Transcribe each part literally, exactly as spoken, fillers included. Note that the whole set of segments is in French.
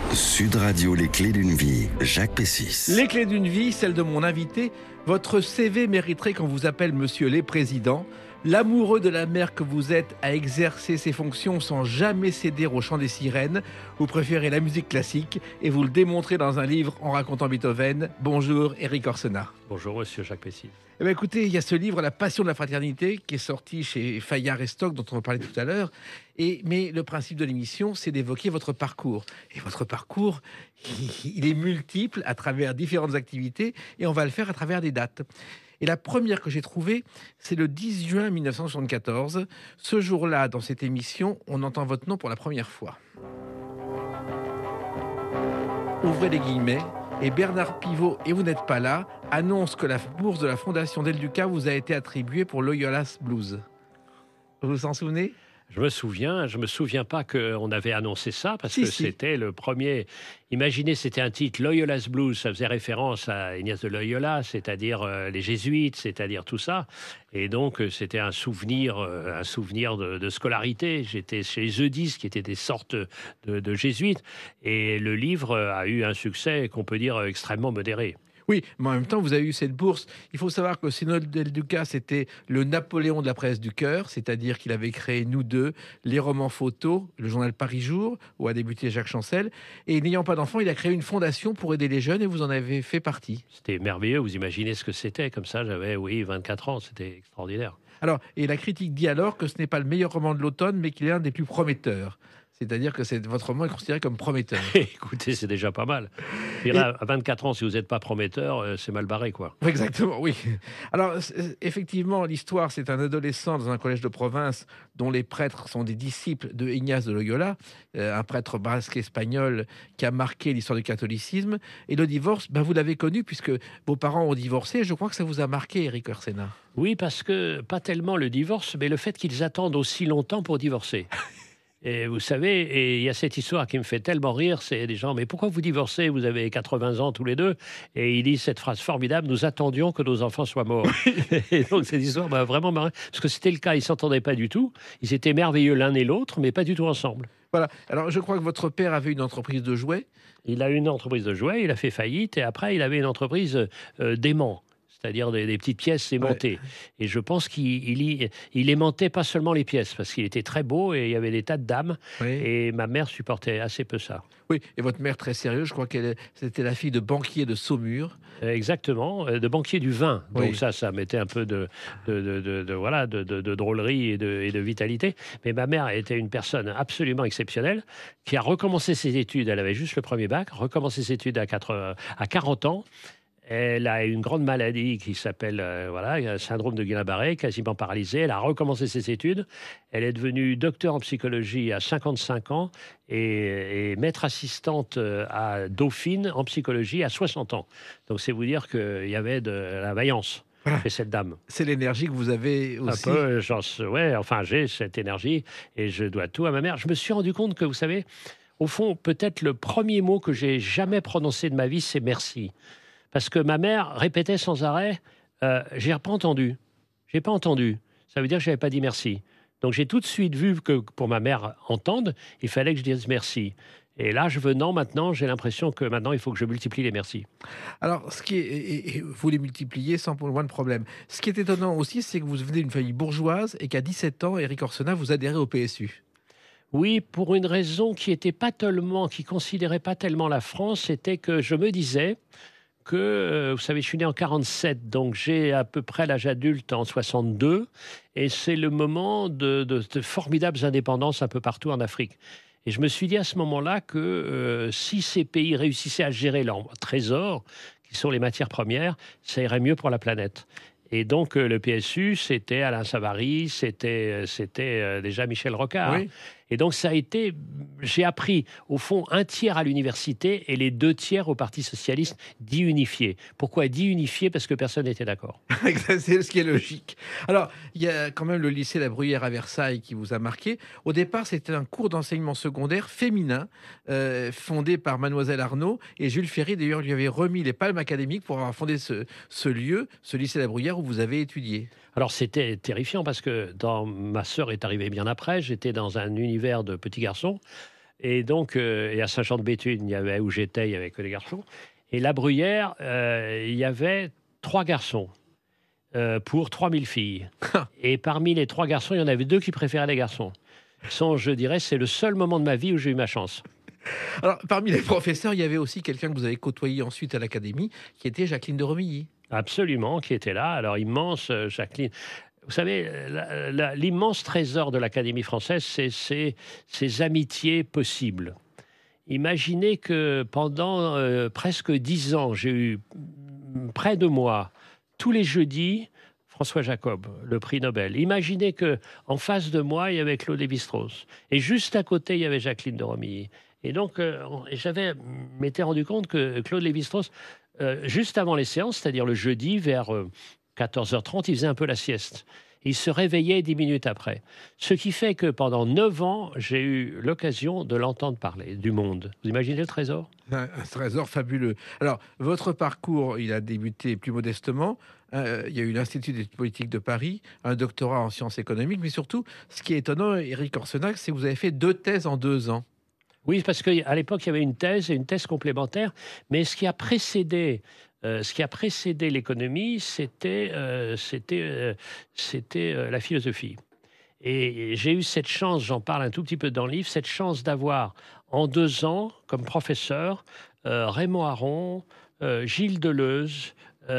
Sud Radio, les clés d'une vie, Jacques Pessis. Les clés d'une vie, celle de mon invité. Votre C V mériterait qu'on vous appelle Monsieur les Présidents. L'amoureux de la mer que vous êtes a exercé ses fonctions sans jamais céder au chant des sirènes. Vous préférez la musique classique et vous le démontrez dans un livre en racontant Beethoven. Bonjour, Éric Orsenna. Bonjour, monsieur Jacques Pessis. Eh bien, écoutez, il y a ce livre, La Passion de la Fraternité, qui est sorti chez Fayard et Stock, dont on va parler tout à l'heure. Et, mais le principe de l'émission, c'est d'évoquer votre parcours. Et votre parcours, il est multiple à travers différentes activités, et on va le faire à travers des dates. Et la première que j'ai trouvée, c'est le dix juin mille neuf cent soixante-quatorze. Ce jour-là, dans cette émission, on entend votre nom pour la première fois. Ouvrez les guillemets. Et Bernard Pivot, et vous n'êtes pas là, annonce que la bourse de la Fondation Del Duca vous a été attribuée pour Loyola's Blues. Vous vous en souvenez ? Je me souviens, je me souviens pas qu'on avait annoncé ça, parce si, que si. C'était le premier... Imaginez, c'était un titre, Loyola's Blues, ça faisait référence à Ignace de Loyola, c'est-à-dire euh, les jésuites, c'est-à-dire tout ça. Et donc, euh, c'était un souvenir, euh, un souvenir de, de scolarité. J'étais chez les Eudis, qui étaient des sortes de, de jésuites. Et le livre a eu un succès qu'on peut dire extrêmement modéré. Oui, mais en même temps, vous avez eu cette bourse. Il faut savoir que Synode Del Duca, c'était le Napoléon de la presse du cœur, c'est-à-dire qu'il avait créé Nous deux, les romans photos, le journal Paris Jour, où a débuté Jacques Chancel. Et n'ayant pas d'enfants, il a créé une fondation pour aider les jeunes et vous en avez fait partie. C'était merveilleux, vous imaginez ce que c'était. Comme ça, j'avais, oui, vingt-quatre ans, c'était extraordinaire. Alors, et la critique dit alors que ce n'est pas le meilleur roman de l'automne, mais qu'il est l'un des plus prometteurs. C'est-à-dire que c'est, votre roman est considéré comme prometteur. Écoutez, c'est déjà pas mal. Et là, à vingt-quatre ans, si vous n'êtes pas prometteur, euh, c'est mal barré, quoi. Exactement, oui. Alors, effectivement, l'histoire, c'est un adolescent dans un collège de province dont les prêtres sont des disciples de Ignace de Loyola, euh, un prêtre basque espagnol qui a marqué l'histoire du catholicisme. Et le divorce, ben, vous l'avez connu puisque vos parents ont divorcé. Je crois que ça vous a marqué, Éric Orsenna. Oui, parce que pas tellement le divorce, mais le fait qu'ils attendent aussi longtemps pour divorcer. Et vous savez, et il y a cette histoire qui me fait tellement rire, c'est des gens, mais pourquoi vous divorcez? Vous avez quatre-vingts ans tous les deux. Et il dit cette phrase formidable, nous attendions que nos enfants soient morts. Et donc cette histoire m'a vraiment marré, parce que c'était le cas, ils ne s'entendaient pas du tout. Ils étaient merveilleux l'un et l'autre, mais pas du tout ensemble. Voilà, alors je crois que votre père avait une entreprise de jouets. Il a eu une entreprise de jouets, il a fait faillite, et après il avait une entreprise euh, d'aimants. C'est-à-dire des, des petites pièces aimantées. Ouais. Et je pense qu'il il, il aimantait pas seulement les pièces, parce qu'il était très beau et il y avait des tas de dames. Oui. Et ma mère supportait assez peu ça. Oui, et votre mère très sérieuse, je crois qu'elle c'était la fille de banquier de Saumur. Exactement, de banquier du vin. Oui. Donc ça, ça mettait un peu de, de, de, de, de voilà, de, de, de drôlerie et de, et de vitalité. Mais ma mère était une personne absolument exceptionnelle qui a recommencé ses études. Elle avait juste le premier bac, recommencé ses études à, quatre, à quarante ans. Elle a une grande maladie qui s'appelle euh, voilà, syndrome de Guillain-Barré, quasiment paralysée. Elle a recommencé ses études. Elle est devenue docteur en psychologie à cinquante-cinq ans et, et maître assistante à Dauphine en psychologie à soixante ans. Donc c'est vous dire qu'il y avait de la vaillance. Voilà. Chez cette dame. C'est l'énergie que vous avez aussi. Un peu, genre, ouais, enfin j'ai cette énergie et je dois tout à ma mère. Je me suis rendu compte que, vous savez, au fond, peut-être le premier mot que j'ai jamais prononcé de ma vie, c'est merci. Parce que ma mère répétait sans arrêt euh, « j'ai pas entendu, j'ai pas entendu ». Ça veut dire que je n'avais pas dit merci. Donc j'ai tout de suite vu que pour ma mère entendre, il fallait que je dise merci. Et là, je venant maintenant, j'ai l'impression que maintenant, il faut que je multiplie les merci. Alors, ce qui est, et, et vous les multipliez sans pour le moins de problème. Ce qui est étonnant aussi, c'est que vous venez d'une famille bourgeoise et qu'à dix-sept ans, Éric Orsenna, vous adhérez au P S U. Oui, pour une raison qui était pas tellement, qui considérait pas tellement la France, c'était que je me disais que, euh, vous savez, je suis né en quarante-sept, donc j'ai à peu près l'âge adulte en soixante-deux, et c'est le moment de, de, de formidables indépendances un peu partout en Afrique. Et je me suis dit à ce moment-là que euh, si ces pays réussissaient à gérer leurs trésors, qui sont les matières premières, ça irait mieux pour la planète. Et donc, euh, le P S U, c'était Alain Savary, c'était, c'était euh, déjà Michel Rocard. Oui. Et donc, ça a été... J'ai appris, au fond, un tiers à l'université et les deux tiers au Parti socialiste dit unifié. Pourquoi dit unifié? Parce que personne n'était d'accord. C'est ce qui est logique. Alors, il y a quand même le lycée La Bruyère à Versailles qui vous a marqué. Au départ, c'était un cours d'enseignement secondaire féminin euh, fondé par Mademoiselle Arnaud. Et Jules Ferry, d'ailleurs, lui avait remis les palmes académiques pour avoir fondé ce, ce lieu, ce lycée La Bruyère où vous avez étudié. Alors, c'était terrifiant parce que dans... ma sœur est arrivée bien après. J'étais dans un univers de petits garçons. Et donc, euh, et à Saint-Jean-de-Béthune, il y avait où j'étais, il y avait que les garçons. Et la Bruyère, euh, il y avait trois garçons euh, pour trois mille filles. Et parmi les trois garçons, il y en avait deux qui préféraient les garçons. Sont, je dirais, c'est le seul moment de ma vie où j'ai eu ma chance. Alors, parmi les professeurs, il y avait aussi quelqu'un que vous avez côtoyé ensuite à l'Académie, qui était Jacqueline de Romilly. Absolument, qui était là. Alors, immense, euh, Jacqueline. Vous savez, la- la- l'immense trésor de l'Académie française, c'est c'est- ces amitiés possibles. Imaginez que pendant euh, presque dix ans, j'ai eu mm, près de moi, tous les jeudis, François Jacob, le prix Nobel. Imaginez que en face de moi, il y avait Claude Lévi-Strauss. Et juste à côté, il y avait Jacqueline de Romilly. Et donc, euh, on- et j'avais m'étais rendu compte que Claude Lévi-Strauss, euh, juste avant les séances, c'est-à-dire le jeudi, vers euh, quatorze heures trente, il faisait un peu la sieste. Il se réveillait dix minutes après. Ce qui fait que pendant neuf ans, j'ai eu l'occasion de l'entendre parler du monde. Vous imaginez le trésor? Un, un trésor fabuleux. Alors, votre parcours, il a débuté plus modestement. Euh, il y a eu l'Institut d'études politiques de Paris, un doctorat en sciences économiques, mais surtout, ce qui est étonnant, Éric Orsenach, c'est que vous avez fait deux thèses en deux ans. Oui, parce qu'à l'époque, il y avait une thèse et une thèse complémentaire. Mais ce qui a précédé, euh, ce qui a précédé l'économie, c'était euh, c'était euh, c'était euh, la philosophie. Et j'ai eu cette chance, j'en parle un tout petit peu dans le livre, cette chance d'avoir en deux ans, comme professeur, euh, Raymond Aron, euh, Gilles Deleuze.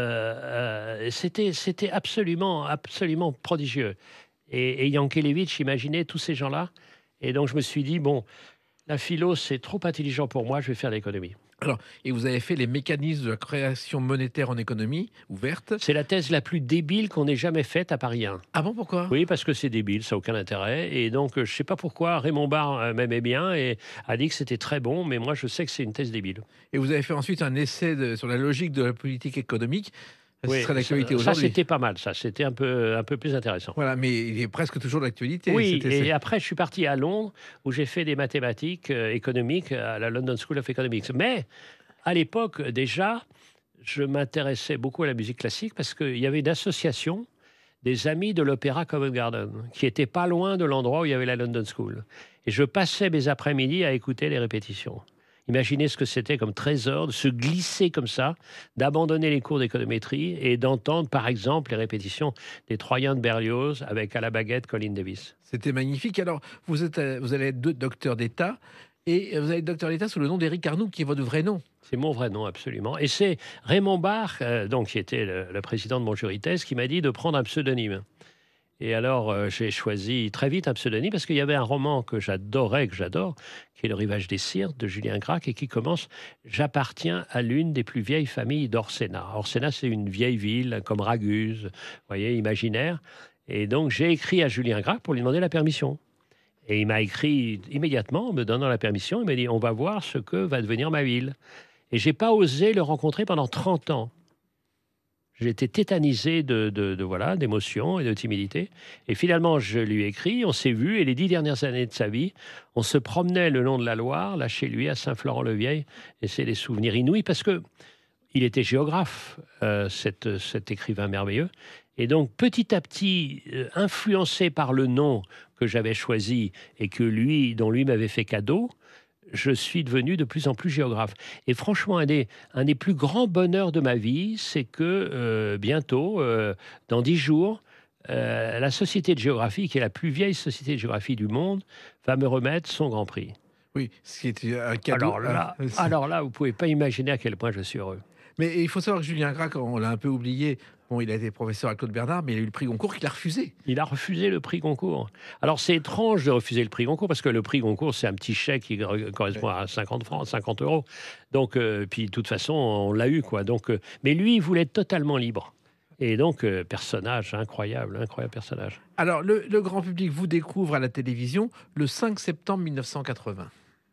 Euh, euh, c'était c'était absolument, absolument prodigieux. Et, et Yankelevitch, imaginez tous ces gens-là. Et donc, je me suis dit, bon, la philo, c'est trop intelligent pour moi, je vais faire l'économie. Alors, et vous avez fait les mécanismes de la création monétaire en économie ouverte. C'est la thèse la plus débile qu'on ait jamais faite à Paris un. Ah bon, pourquoi? Oui, parce que c'est débile, ça n'a aucun intérêt. Et donc, euh, je ne sais pas pourquoi Raymond Barre euh, m'aimait bien et a dit que c'était très bon, mais moi, je sais que c'est une thèse débile. Et vous avez fait ensuite un essai de- sur la logique de la politique économique. Ce Oui, serait d'actualité ça, ça, aujourd'hui. c'était pas mal, ça. C'était un peu, un peu plus intéressant. Voilà, mais il est presque toujours d'actualité. Oui, cet essai. et après, je suis parti à Londres, où j'ai fait des mathématiques euh, économiques à la London School of Economics. Mais, à l'époque, déjà, je m'intéressais beaucoup à la musique classique parce qu'il y avait une association des amis de l'Opéra Covent Garden, qui était pas loin de l'endroit où il y avait la London School. Et je passais mes après-midi à écouter les répétitions. Imaginez ce que c'était comme trésor de se glisser comme ça, d'abandonner les cours d'économétrie et d'entendre, par exemple, les répétitions des Troyens de Berlioz avec à la baguette Colin Davis. C'était magnifique. Alors, vous, êtes, euh, vous allez être deux docteurs d'État et vous allez être docteur d'État sous le nom d'Éric Arnoux, qui est votre vrai nom. C'est mon vrai nom, absolument. Et c'est Raymond Barre, euh, donc, qui était le, le président de mon jury thèse, qui m'a dit de prendre un pseudonyme. Et alors, euh, j'ai choisi très vite un pseudonyme parce qu'il y avait un roman que j'adorais, que j'adore, qui est Le Rivage des Sirtes de Julien Gracq et qui commence « J'appartiens à l'une des plus vieilles familles d'Orsena ». Orsena, c'est une vieille ville comme Raguse, vous voyez, imaginaire. Et donc, j'ai écrit à Julien Gracq pour lui demander la permission. Et il m'a écrit immédiatement, en me donnant la permission, il m'a dit « On va voir ce que va devenir ma ville ». Et j'ai pas osé le rencontrer pendant trente ans. J'étais tétanisé de, de, de voilà, d'émotion et de timidité. Et finalement, je lui ai écrit, on s'est vu, et les dix dernières années de sa vie, on se promenait le long de la Loire, là chez lui, à Saint-Florent-le-Vieil, et c'est des souvenirs inouïs, parce que il était géographe, euh, cet, cet écrivain merveilleux. Et donc, petit à petit, euh, influencé par le nom que j'avais choisi et que lui, dont lui m'avait fait cadeau, je suis devenu de plus en plus géographe. Et franchement, un des, un des plus grands bonheurs de ma vie, c'est que euh, bientôt, euh, dans dix jours, euh, la Société de géographie, qui est la plus vieille société de géographie du monde, va me remettre son Grand Prix. Oui, ce qui est un cadeau. Alors là, Ah, alors là vous ne pouvez pas imaginer à quel point je suis heureux. Mais il faut savoir que Julien Gracq, on l'a un peu oublié. Bon, il a été professeur à Claude Bernard, mais il a eu le prix Goncourt qu'il a refusé. Il a refusé le prix Goncourt. Alors, c'est étrange de refuser le prix Goncourt, parce que le prix Goncourt, c'est un petit chèque qui correspond à cinquante francs, cinquante euros. Donc, euh, puis, de toute façon, on l'a eu, quoi. Donc, euh, mais lui, il voulait être totalement libre. Et donc, euh, personnage incroyable, incroyable personnage. Alors, le, le grand public vous découvre à la télévision le cinq septembre mille neuf cent quatre-vingts.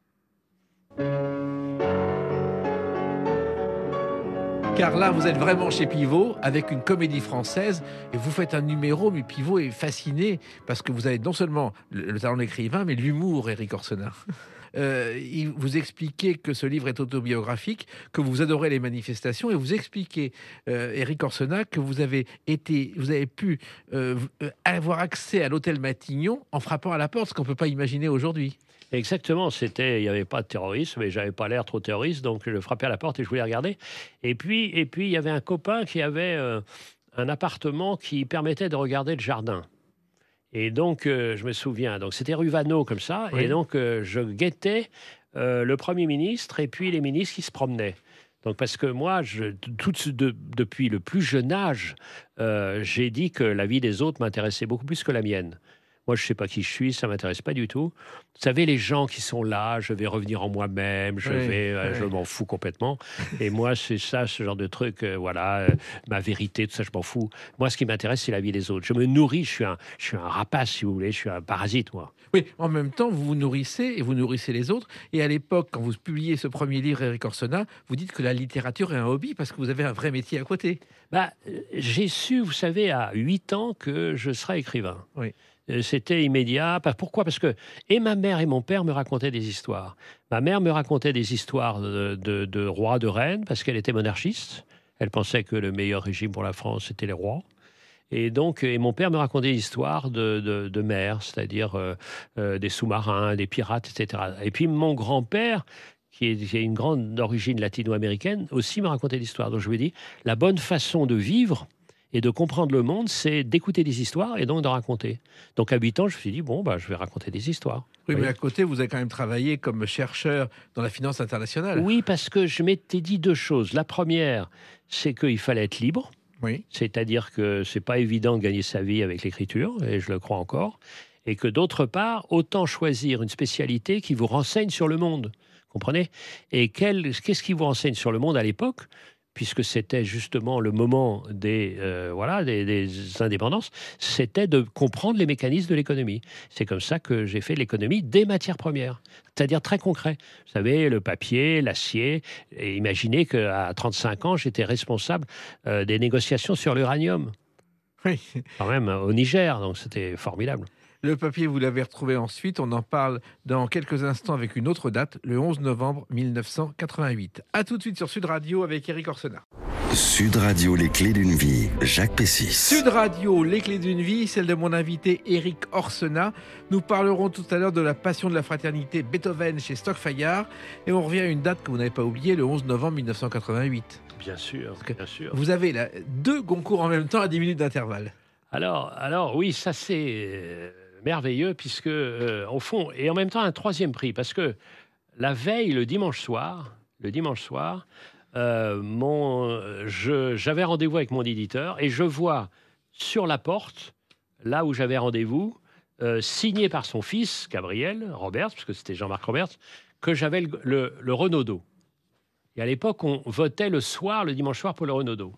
Car là, vous êtes vraiment chez Pivot, avec une comédie française, et vous faites un numéro, mais Pivot est fasciné, parce que vous avez non seulement le, le talent d'écrivain, mais l'humour, Éric Orsenach. Euh, il, vous expliquez que ce livre est autobiographique, que vous adorez les manifestations, et vous expliquez, euh, Éric Orsenach, que vous avez, été, vous avez pu euh, avoir accès à l'hôtel Matignon en frappant à la porte, ce qu'on ne peut pas imaginer aujourd'hui. Exactement, c'était, il n'y avait pas de terrorisme, mais j'avais pas l'air trop terroriste, donc je frappais à la porte et je voulais regarder. Et puis, et puis il y avait un copain qui avait euh, un appartement qui permettait de regarder le jardin. Et donc, euh, je me souviens, donc c'était rue Vaneau comme ça, Oui. et donc euh, je guettais euh, le Premier ministre et puis les ministres qui se promenaient. Donc, parce que moi, je, tout de- depuis le plus jeune âge, euh, j'ai dit que la vie des autres m'intéressait beaucoup plus que la mienne. Moi, je ne sais pas qui je suis, ça ne m'intéresse pas du tout. Vous savez, les gens qui sont là, je vais revenir en moi-même, je Oui, vais, euh, je oui. m'en fous complètement. Et moi, c'est ça, ce genre de truc, euh, voilà, euh, ma vérité, tout ça, je m'en fous. Moi, ce qui m'intéresse, c'est la vie des autres. Je me nourris, je suis un, je suis un rapace, si vous voulez, je suis un parasite, moi. Oui, en même temps, vous vous nourrissez et vous nourrissez les autres. Et à l'époque, quand vous publiez ce premier livre, Éric Orsena, vous dites que la littérature est un hobby parce que vous avez un vrai métier à côté. Bah, euh, j'ai su, vous savez, à huit ans que je serais écrivain. Oui. Euh, C'était immédiat. Pas- Pourquoi? Parce que et ma mère et mon père me racontaient des histoires. Ma mère me racontait des histoires de, de, de rois, de reines, parce qu'elle était monarchiste. Elle pensait que le meilleur régime pour la France, c'était les rois. Et donc, et mon père me racontait des histoires de, de, de mer, c'est-à-dire euh, euh, des sous-marins, des pirates, et cetera. Et puis mon grand-père, qui est, qui est une grande origine latino-américaine, aussi me racontait l'histoire. Donc je me dis, la bonne façon de vivre et de comprendre le monde, c'est d'écouter des histoires et donc de raconter. Donc à huit ans, je me suis dit, bon, bah, je vais raconter des histoires. Oui, Vous mais voyez. à côté, vous avez quand même travaillé comme chercheur dans la finance internationale. Oui, parce que je m'étais dit deux choses. La première, c'est qu'il fallait être libre. Oui. C'est-à-dire que c'est pas évident de gagner sa vie avec l'écriture, et je le crois encore, et que d'autre part, autant choisir une spécialité qui vous renseigne sur le monde, comprenez? Et quel- qu'est-ce qui vous renseigne sur le monde à l'époque, puisque c'était justement le moment des, euh, voilà, des, des indépendances, c'était de comprendre les mécanismes de l'économie. C'est comme ça que j'ai fait l'économie des matières premières, c'est-à-dire très concret. Vous savez, le papier, l'acier, et imaginez qu'à trente-cinq ans, j'étais responsable euh, des négociations sur l'uranium, Oui. quand même au Niger, donc c'était formidable. Le papier, vous l'avez retrouvé ensuite. On en parle dans quelques instants avec une autre date, le onze novembre mille neuf cent quatre-vingt-huit. A tout de suite sur Sud Radio avec Éric Orsena. Sud Radio, les clés d'une vie. Jacques Pessis. Sud Radio, les clés d'une vie, celle de mon invité Éric Orsena. Nous parlerons tout à l'heure de la passion de la fraternité Beethoven chez Stock-Fayard. Et on revient à une date que vous n'avez pas oubliée, le onze novembre mille neuf cent quatre-vingt-huit. Bien sûr, que bien sûr. Vous avez là deux concours en même temps à dix minutes d'intervalle. Alors, alors oui, ça c'est euh, merveilleux, puisque, euh, au fond, et en même temps un troisième prix, parce que la veille, le dimanche soir, le dimanche soir, euh, mon, je, j'avais rendez-vous avec mon éditeur et je vois sur la porte, là où j'avais rendez-vous, euh, signé par son fils, Gabriel Roberts, parce que c'était Jean-Marc Roberts, que j'avais le, le, le Renaudot. Et à l'époque, on votait le soir, le dimanche soir, pour le Renaudot.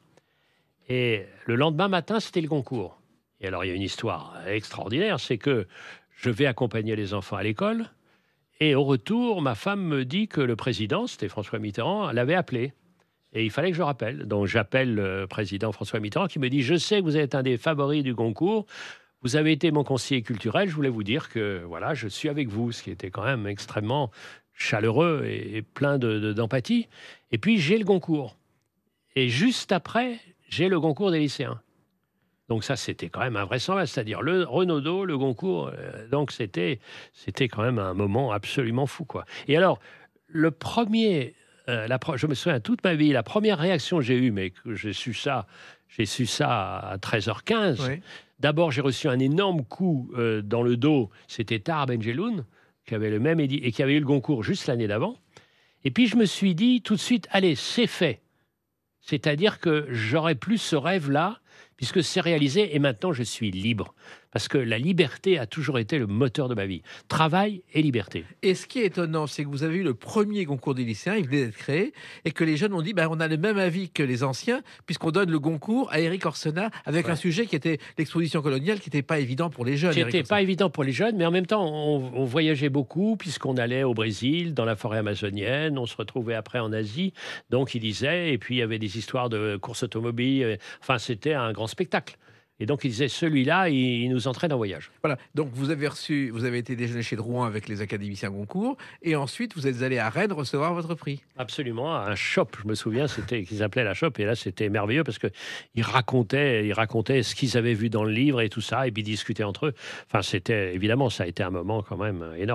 Et le lendemain matin, c'était le concours. Et alors, il y a une histoire extraordinaire, c'est que je vais accompagner les enfants à l'école, et au retour, ma femme me dit que le président, c'était François Mitterrand, l'avait appelé. Et il fallait que je rappelle. Donc, j'appelle le président François Mitterrand qui me dit « Je sais que vous êtes un des favoris du concours. Vous avez été mon conseiller culturel. Je voulais vous dire que voilà, je suis avec vous. » Ce qui était quand même extrêmement chaleureux et, et plein de, de, d'empathie. Et puis, j'ai le concours. Et juste après, j'ai le concours des lycéens. Donc ça, c'était quand même invraisemblable, c'est-à-dire le Renaudot, le concours. Euh, donc c'était, c'était quand même un moment absolument fou, quoi. Et alors, le premier, euh, la, je me souviens toute ma vie, la première réaction que j'ai eue, mais que j'ai su ça, j'ai su ça à treize heures quinze. Oui. D'abord, j'ai reçu un énorme coup euh, dans le dos. C'était Tahar Benjeloun, qui avait le même édi- et qui avait eu le concours juste l'année d'avant. Et puis je me suis dit tout de suite, allez, c'est fait. C'est-à-dire que j'aurais plus ce rêve-là, puisque c'est réalisé et maintenant je suis libre. Parce que la liberté a toujours été le moteur de ma vie. Travail et liberté. Et ce qui est étonnant, c'est que vous avez eu le premier concours des lycéens, il venait d'être créé, et que les jeunes ont dit ben, on a le même avis que les anciens, puisqu'on donne le concours à Éric Orsena avec Ouais. un sujet qui était l'exposition coloniale, qui n'était pas évident pour les jeunes. C'était Éric pas Orsena. évident pour les jeunes, mais en même temps, on, on voyageait beaucoup, puisqu'on allait au Brésil, dans la forêt amazonienne, on se retrouvait après en Asie. Donc, il disait, et puis il y avait des histoires de courses automobiles. Enfin, c'était un grand spectacle. Et donc, il disait, celui-là, il, il nous entraîne en voyage. Voilà, donc vous avez reçu, vous avez été déjeuner chez Drouin avec les académiciens Goncourt, et ensuite vous êtes allé à Rennes recevoir votre prix. Absolument, un shop, je me souviens, c'était qu'ils appelaient la shop, et là c'était merveilleux parce que ils racontaient, ils racontaient ce qu'ils avaient vu dans le livre et tout ça, et puis ils discutaient entre eux. Enfin, c'était évidemment, ça a été un moment quand même énorme.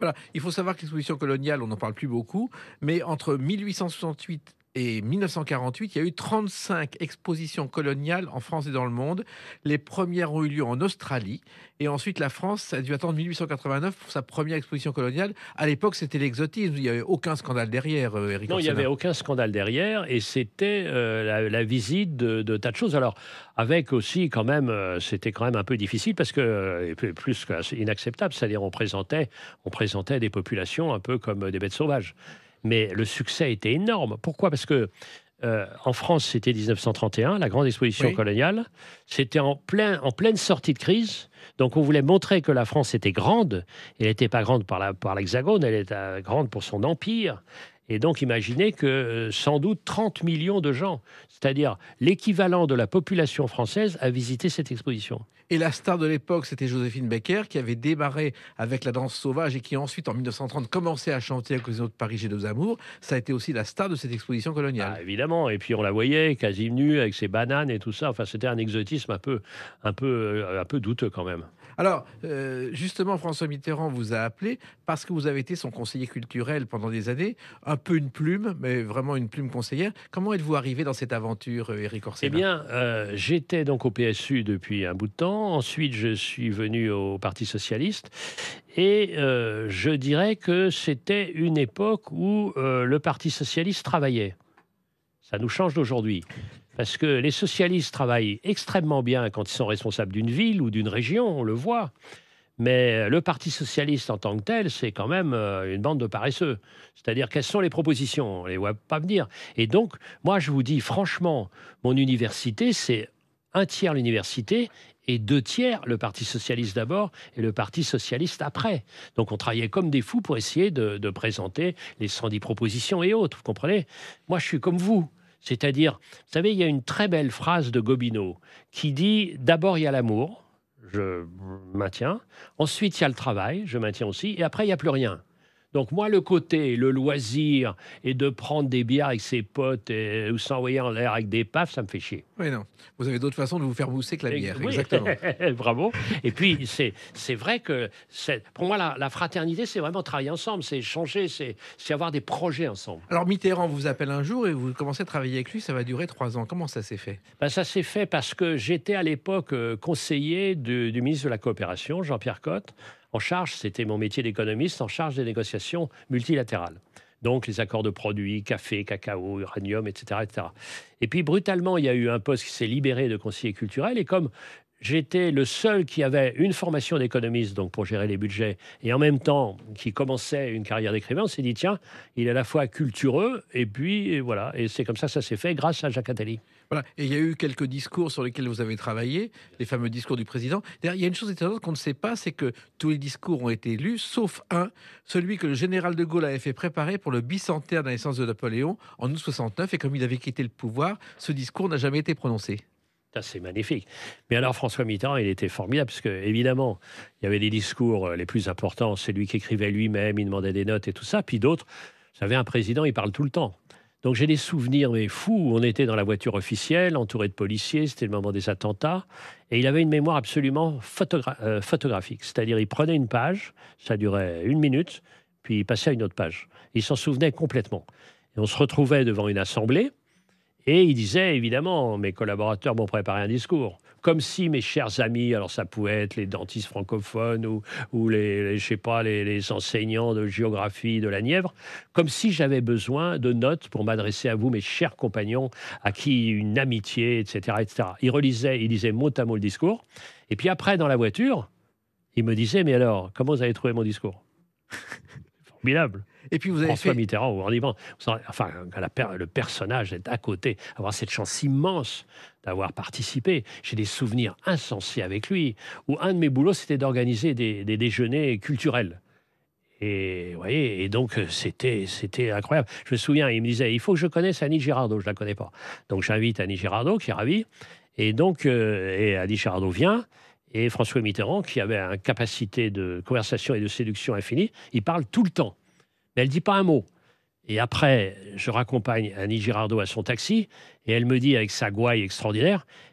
Voilà, il faut savoir que l'exposition coloniale, on n'en parle plus beaucoup, mais entre mille huit cent soixante-huit et mille neuf cent quarante-huit, il y a eu trente-cinq expositions coloniales en France et dans le monde. Les premières ont eu lieu en Australie. Et ensuite, la France a dû attendre mille huit cent quatre-vingt-neuf pour sa première exposition coloniale. À l'époque, c'était l'exotisme. Il n'y avait aucun scandale derrière, euh, Éric Non, il n'y Orsena. avait aucun scandale derrière. Et c'était euh, la, la visite de, de tas de choses. Alors, avec aussi, quand même, euh, c'était quand même un peu difficile parce que, euh, plus qu'inacceptable, c'est-à-dire on présentait, on présentait des populations un peu comme des bêtes sauvages. Mais le succès était énorme. Pourquoi ? Parce que euh, en France, c'était mille neuf cent trente et un, la grande exposition Oui. coloniale. C'était en, plein, en pleine sortie de crise. Donc, on voulait montrer que la France était grande. Elle n'était pas grande par, la, par l'Hexagone, elle était grande pour son empire. Et donc, imaginez que euh, sans doute trente millions de gens, c'est-à-dire l'équivalent de la population française, a visité cette exposition. Et la star de l'époque, c'était Joséphine Baker, qui avait démarré avec la danse sauvage et qui ensuite, en mille neuf cent trente, commençait à chanter avec les autres Paris, j'ai deux amours. Ça a été aussi la star de cette exposition coloniale. Ah, évidemment, et puis on la voyait quasi nue avec ses bananes et tout ça. Enfin, c'était un exotisme un peu, un peu, euh, un peu douteux quand même. Alors, euh, justement, François Mitterrand vous a appelé parce que vous avez été son conseiller culturel pendant des années, un peu une plume, mais vraiment une plume conseillère. Comment êtes-vous arrivé dans cette aventure, Éric Orsena ? Eh bien, euh, j'étais donc au P S U depuis un bout de temps. Ensuite, je suis venu au Parti socialiste. Et euh, je dirais que c'était une époque où euh, le Parti socialiste travaillait. Ça nous change d'aujourd'hui. Parce que les socialistes travaillent extrêmement bien quand ils sont responsables d'une ville ou d'une région, on le voit. Mais le Parti socialiste en tant que tel, c'est quand même euh, une bande de paresseux. C'est-à-dire, quelles sont les propositions ? On ne les voit pas venir. Et donc, moi, je vous dis franchement, mon université, c'est un tiers l'université et deux tiers le Parti socialiste d'abord et le Parti socialiste après. Donc, on travaillait comme des fous pour essayer de, de présenter les cent dix propositions et autres, vous comprenez ? Moi, je suis comme vous. C'est-à-dire, vous savez, il y a une très belle phrase de Gobineau qui dit « D'abord, il y a l'amour ». Je maintiens. Ensuite, il y a le travail, je maintiens aussi. Et après, il n'y a plus rien. Donc moi, le côté, le loisir, et de prendre des bières avec ses potes et, ou s'envoyer en l'air avec des pafs, ça me fait chier. Oui, non. Vous avez d'autres façons de vous faire mousser que la bière. Oui. Exactement. Bravo. Et puis, c'est, c'est vrai que c'est, pour moi, la, la fraternité, c'est vraiment travailler ensemble, c'est échanger, c'est, c'est avoir des projets ensemble. Alors, Mitterrand vous appelle un jour et vous commencez à travailler avec lui. Ça va durer trois ans. Comment ça s'est fait ? Ben, ça s'est fait parce que j'étais à l'époque euh, conseiller de, du ministre de la Coopération, Jean-Pierre Cotte, en charge, c'était mon métier d'économiste, en charge des négociations multilatérales. Donc, les accords de produits, café, cacao, uranium, et cetera, et cetera. Et puis, brutalement, il y a eu un poste qui s'est libéré de conseiller culturel. Et comme j'étais le seul qui avait une formation d'économiste, donc pour gérer les budgets, et en même temps qui commençait une carrière d'écrivain, on s'est dit, tiens, il est à la fois cultureux, et puis et voilà. Et c'est comme ça que ça s'est fait, grâce à Jacques Attali. Voilà. Et il y a eu quelques discours sur lesquels vous avez travaillé, les fameux discours du président. D'ailleurs, il y a une chose étonnante qu'on ne sait pas, c'est que tous les discours ont été lus, sauf un, celui que le général de Gaulle avait fait préparer pour le bicentenaire de la naissance de Napoléon en août soixante-neuf. Et comme il avait quitté le pouvoir, ce discours n'a jamais été prononcé. Ça, c'est magnifique. Mais alors, François Mitterrand, il était formidable, parce que, évidemment, il y avait des discours les plus importants. C'est lui qui écrivait lui-même, il demandait des notes et tout ça. Puis d'autres, vous savez, un président, il parle tout le temps. Donc, j'ai des souvenirs, mais fous. On était dans la voiture officielle, entouré de policiers. C'était le moment des attentats. Et il avait une mémoire absolument photogra- euh, photographique. C'est-à-dire, il prenait une page, ça durait une minute, puis il passait à une autre page. Il s'en souvenait complètement. Et on se retrouvait devant une assemblée. Et il disait, évidemment, mes collaborateurs m'ont préparé un discours. Comme si mes chers amis, alors ça pouvait être les dentistes francophones ou, ou les, les, je sais pas, les, les enseignants de géographie de la Nièvre, comme si j'avais besoin de notes pour m'adresser à vous, mes chers compagnons, à qui une amitié, et cetera, et cetera. Il relisait, il disait mot à mot le discours. Et puis après, dans la voiture, il me disait, mais alors, comment vous avez trouvé mon discours ? Formidable. Et puis vous avez François fait... Mitterrand, vous rendez compte, enfin, la, le personnage est à côté, avoir cette chance immense d'avoir participé. J'ai des souvenirs insensés avec lui, où un de mes boulots, c'était d'organiser des, des déjeuners culturels. Et, vous voyez, et donc, c'était, c'était incroyable. Je me souviens, il me disait, il faut que je connaisse Annie Girardot, je ne la connais pas. Donc, j'invite Annie Girardot, qui est ravie. Et donc, euh, et Annie Girardot vient. Et François Mitterrand, qui avait une capacité de conversation et de séduction infinie, il parle tout le temps. Mais elle ne dit pas un mot. Et après, je raccompagne Annie Girardot à son taxi, et elle me dit, avec sa gouaille extraordinaire,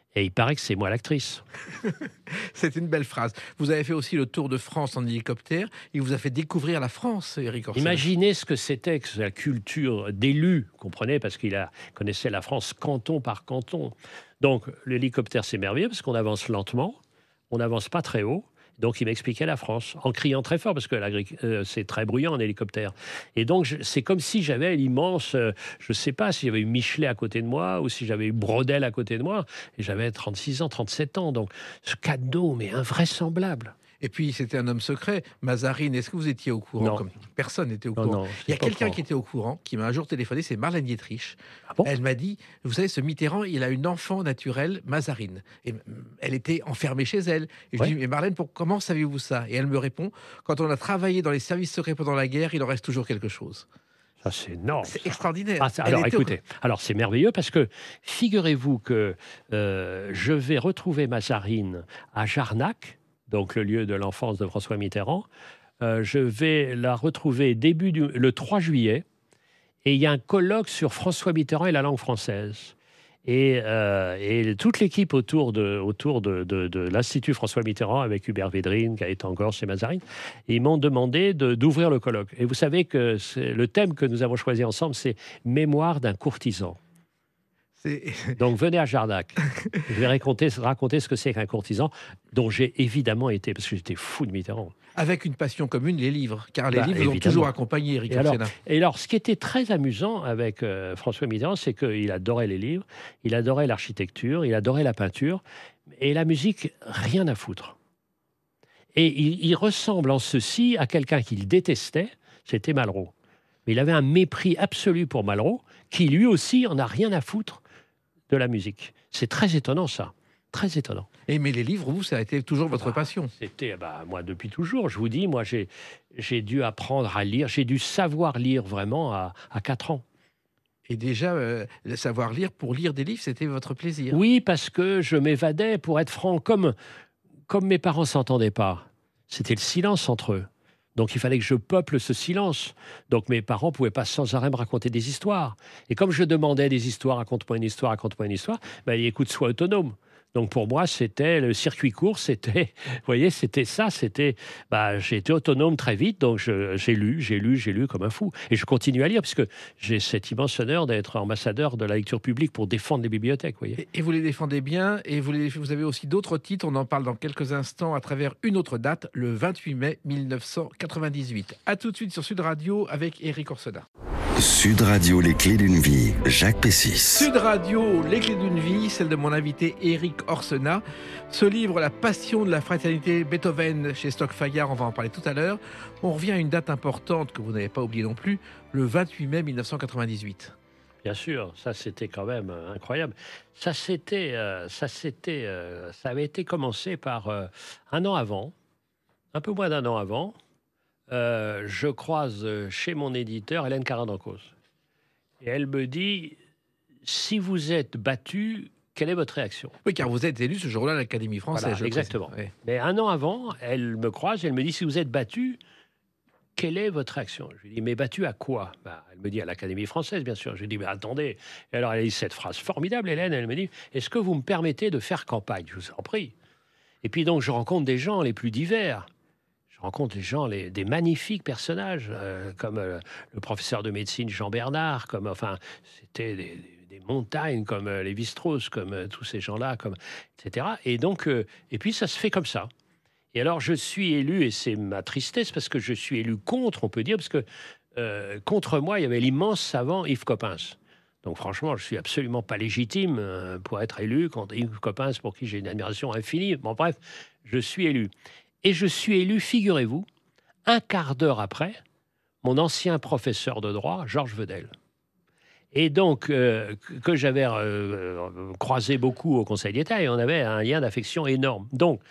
Et il paraît que c'est moi l'actrice. C'est une belle phrase. Vous avez fait aussi le tour de France en hélicoptère. Il vous a fait découvrir la France, Éric Orsena. Imaginez ce que c'était que la culture d'élu, comprenez, parce qu'il a, connaissait la France canton par canton. Donc l'hélicoptère, c'est merveilleux parce qu'on avance lentement, on n'avance pas très haut. Donc, il m'expliquait la France, en criant très fort, parce que euh, c'est très bruyant en hélicoptère. Et donc, je, c'est comme si j'avais l'immense... Euh, je ne sais pas si j'avais eu Michelet à côté de moi, ou si j'avais eu Brodel à côté de moi. Et j'avais trente-six ans, trente-sept ans. Donc, ce cadeau, mais invraisemblable. Et puis, c'était un homme secret. Mazarine, est-ce que vous étiez au courant? Non. Comme personne n'était au Non, courant. non, Il y a pas au quelqu'un courant. qui était au courant, qui m'a un jour téléphoné, c'est Marlène Dietrich. Ah bon? Elle m'a dit, vous savez, ce Mitterrand, il a une enfant naturelle, Mazarine. Et mm, elle était enfermée chez elle. Et je Ouais. dis, mais Marlène, pour, comment savez-vous ça? Et elle me répond, quand on a travaillé dans les services secrets pendant la guerre, il en reste toujours quelque chose. Ça, c'est énorme. C'est extraordinaire. Ah, ça- Elle alors, était au- écoutez, alors c'est merveilleux parce que figurez-vous que euh, je vais retrouver Mazarine à Jarnac, donc le lieu de l'enfance de François Mitterrand. Euh, je vais la retrouver début du, le trois juillet, et il y a un colloque sur François Mitterrand et la langue française. Et, euh, et toute l'équipe autour de, autour de, de, de l'Institut François Mitterrand, avec Hubert Védrine, qui est encore chez Mazarine, ils m'ont demandé de- d'ouvrir le colloque. Et vous savez que c'est- le thème que nous avons choisi ensemble, c'est « Mémoire d'un courtisan ». c'est- Donc venez à Jarnac. Je vais raconter, raconter ce que c'est qu'un courtisan, dont j'ai évidemment été, parce que j'étais fou de Mitterrand. Avec une passion commune, les livres. Car les Bah, livres vous ont évidemment. toujours accompagné, Éric Et alors, Orsena. et alors, ce qui était très amusant avec euh, François Mitterrand, c'est qu'il adorait les livres, il adorait l'architecture, il adorait la peinture, et la musique, rien à foutre. Et il, il ressemble en ceci à quelqu'un qu'il détestait, c'était Malraux. Mais il avait un mépris absolu pour Malraux, qui lui aussi en a rien à foutre de la musique. C'est très étonnant, ça. Très étonnant. Et mais les livres, vous, ça a été toujours votre Ah, passion. C'était, bah, moi, depuis toujours. Je vous dis, moi, j'ai, j'ai dû apprendre à lire, j'ai dû savoir lire vraiment à, à quatre ans. Et déjà, euh, le savoir lire, pour lire des livres, c'était votre plaisir. Oui, parce que je m'évadais, pour être franc, comme, comme mes parents ne s'entendaient pas. C'était le silence entre eux. Donc il fallait que je peuple ce silence. Donc mes parents ne pouvaient pas sans arrêt me raconter des histoires. Et comme je demandais des histoires, raconte-moi une histoire, raconte-moi une histoire, ben, écoute, sois autonome. Donc pour moi, c'était le circuit court, c'était, vous voyez, c'était ça, c'était, bah, j'ai été autonome très vite, donc je- j'ai lu, j'ai lu, j'ai lu comme un fou. Et je continue à lire, puisque j'ai cet immense honneur d'être ambassadeur de la lecture publique pour défendre les bibliothèques, vous voyez. Et, et vous les défendez bien, et vous, les- vous avez aussi d'autres titres, on en parle dans quelques instants à travers une autre date, le vingt-huit mai mille neuf cent quatre-vingt-dix-huit. A tout de suite sur Sud Radio avec Éric Orsena. Sud Radio, les clés d'une vie, Jacques Pessis. Sud Radio, les clés d'une vie, celle de mon invité Éric Orsena. Ce livre, La passion de la fraternité Beethoven chez Stock Fayard, on va en parler tout à l'heure. On revient à une date importante que vous n'avez pas oubliée non plus, le vingt-huit mai mille neuf cent quatre-vingt-dix-huit. Bien sûr, ça c'était quand même euh, incroyable. Ça c'était, euh, ça c'était, euh, ça avait été commencé par euh, un an avant, un peu moins d'un an avant. euh, je croise euh, chez mon éditeur Hélène Caran-Dancos. Et elle me dit, si vous êtes battu, quelle est votre réaction? Oui, car vous êtes élu ce jour-là à l'Académie française. Voilà, je le exactement. précise. Ouais. Mais un an avant, elle me croise et elle me dit, si vous êtes battu, quelle est votre réaction? Je lui dis, mais battu à quoi? Bah, elle me dit, à l'Académie française, bien sûr. Je lui dis, mais attendez. Et alors, elle a dit cette phrase formidable, Hélène. Elle me dit, est-ce que vous me permettez de faire campagne? Je vous en prie. Et puis donc, je rencontre des gens les plus divers. Je rencontre des gens, les, des magnifiques personnages, euh, comme euh, le professeur de médecine Jean Bernard, comme, enfin, c'était des, des- des montagnes comme euh, Lévi-Strauss, comme euh, tous ces gens-là, comme, et cetera. Et donc, euh, et puis ça se fait comme ça. Et alors, je suis élu, et c'est ma tristesse, parce que je suis élu contre, on peut dire, parce que euh, contre moi, il y avait l'immense savant Yves Coppens. Donc franchement, je suis absolument pas légitime euh, pour être élu contre Yves Coppens, pour qui j'ai une admiration infinie. Bon, bref, je suis élu. Et je suis élu, figurez-vous, un quart d'heure après, mon ancien professeur de droit, Georges Vedel. Et donc, euh, que j'avais euh, croisé beaucoup au Conseil d'État, et on avait un lien d'affection énorme. Donc,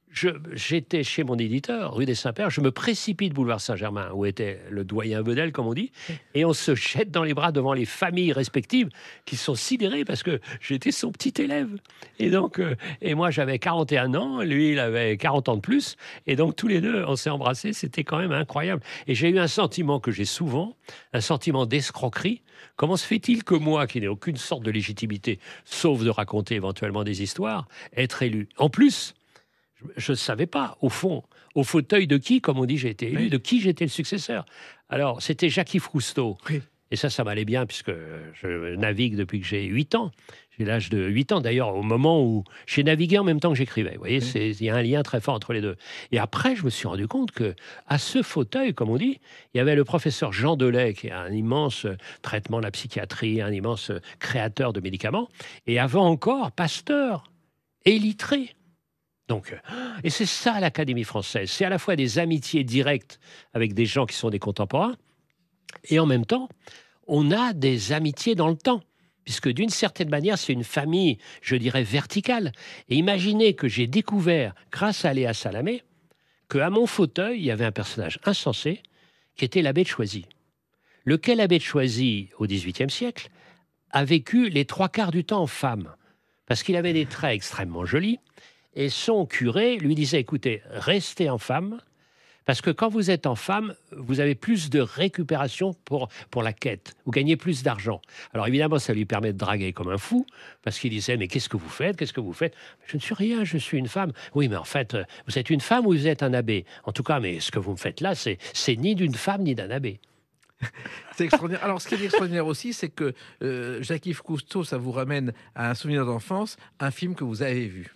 je, j'étais chez mon éditeur, rue des Saints-Pères, je me précipite boulevard Saint-Germain, où était le doyen Vedel, comme on dit, et on se jette dans les bras devant les familles respectives qui sont sidérées parce que j'étais son petit élève. Et donc, euh, et moi j'avais quarante et un ans, lui il avait quarante ans de plus, et donc tous les deux on s'est embrassés, c'était quand même incroyable. Et j'ai eu un sentiment que j'ai souvent, un sentiment d'escroquerie. Comment se fait-il que moi, qui n'ai aucune sorte de légitimité, sauf de raconter éventuellement des histoires, être élu? En plus, je ne savais pas, au fond, au fauteuil de qui, comme on dit, j'ai été élu, Oui. de qui j'étais le successeur. Alors, c'était Jacques-Yves Cousteau. Oui. Et ça, ça m'allait bien, puisque je navigue depuis que j'ai huit ans. J'ai l'âge de huit ans, d'ailleurs, au moment où j'ai navigué en même temps que j'écrivais. Vous voyez, Oui. il y a un lien très fort entre les deux. Et après, je me suis rendu compte que à ce fauteuil, comme on dit, il y avait le professeur Jean Delay, qui est un immense traitement de la psychiatrie, un immense créateur de médicaments, et avant encore, Pasteur et Littré. Donc, et c'est ça l'Académie française. C'est à la fois des amitiés directes avec des gens qui sont des contemporains, et en même temps, on a des amitiés dans le temps. Puisque d'une certaine manière, c'est une famille, je dirais, verticale. Et imaginez que j'ai découvert, grâce à Léa Salamé, qu'à mon fauteuil, il y avait un personnage insensé qui était l'abbé de Choisy. Lequel abbé de Choisy, au dix-huitième siècle, a vécu les trois quarts du temps en femme. Parce qu'il avait des traits extrêmement jolis. Et son curé lui disait, écoutez, restez en femme, parce que quand vous êtes en femme, vous avez plus de récupération pour, pour la quête. Vous gagnez plus d'argent. Alors évidemment, ça lui permet de draguer comme un fou, parce qu'il disait, mais qu'est-ce que vous faites? Qu'est-ce que vous faites? Je ne suis rien, je suis une femme. Oui, mais en fait, vous êtes une femme ou vous êtes un abbé? En tout cas, mais ce que vous me faites là, c'est, c'est ni d'une femme ni d'un abbé. C'est extraordinaire. Alors, ce qui est extraordinaire aussi, c'est que euh, Jacques-Yves Cousteau, ça vous ramène à un souvenir d'enfance, un film que vous avez vu.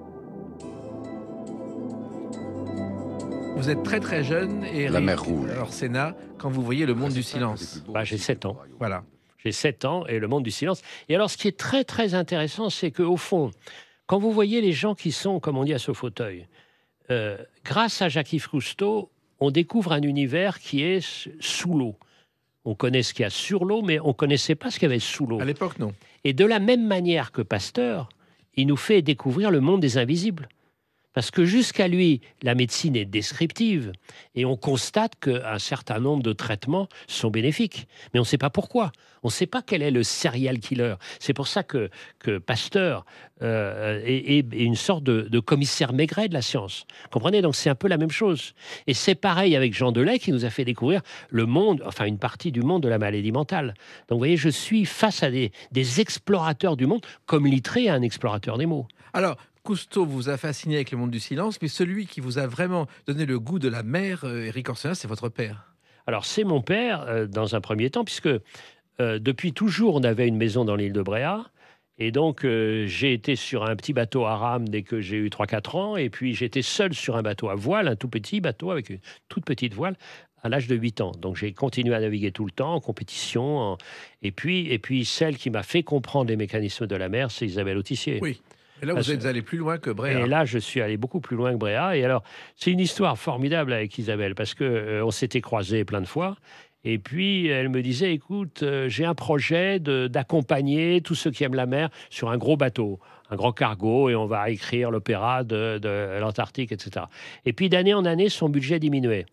Vous êtes très très jeune et La mer rouge. Alors Sénat, quand vous voyez Le Monde du silence. Bah, j'ai sept ans. Voilà. J'ai sept ans et Le Monde du silence. Et alors, ce qui est très, très intéressant, c'est qu'au fond, quand vous voyez les gens qui sont, comme on dit, à ce fauteuil, euh, grâce à Jacques-Yves Cousteau, on découvre un univers qui est sous l'eau. On connaît ce qu'il y a sur l'eau, mais on ne connaissait pas ce qu'il y avait sous l'eau. À l'époque, non. Et de la même manière que Pasteur, il nous fait découvrir le monde des invisibles. Parce que jusqu'à lui, la médecine est descriptive et on constate qu'un certain nombre de traitements sont bénéfiques. Mais on ne sait pas pourquoi. On ne sait pas quel est le serial killer. C'est pour ça que, que Pasteur euh, est, est une sorte de, de commissaire Maigret de la science. Comprenez? Donc c'est un peu la même chose. Et c'est pareil avec Jean Delay qui nous a fait découvrir le monde, enfin une partie du monde de la maladie mentale. Donc vous voyez, je suis face à des, des explorateurs du monde, comme Littré est un explorateur des mots. Alors, Cousteau vous a fasciné avec Le Monde du silence, mais celui qui vous a vraiment donné le goût de la mer, euh, Éric Orsenna, c'est votre père. Alors, c'est mon père, euh, dans un premier temps, puisque euh, depuis toujours, on avait une maison dans l'île de Bréhat. Et donc, euh, j'ai été sur un petit bateau à rame dès que j'ai eu trois quatre ans. Et puis, j'étais seul sur un bateau à voile, un tout petit bateau avec une toute petite voile, à l'âge de huit ans. Donc, j'ai continué à naviguer tout le temps, en compétition. En... Et, puis, et puis, celle qui m'a fait comprendre les mécanismes de la mer, c'est Isabelle Autissier. Oui. Et là, vous êtes allé plus loin que Bréhat. Et là, je suis allé beaucoup plus loin que Bréhat. Et alors, c'est une histoire formidable avec Isabelle, parce qu'on euh, s'était croisés plein de fois. Et puis, elle me disait, écoute, euh, j'ai un projet de, d'accompagner tous ceux qui aiment la mer sur un gros bateau, un grand cargo, et on va écrire l'opéra de, de l'Antarctique, et cetera. Et puis, d'année en année, son budget diminuait.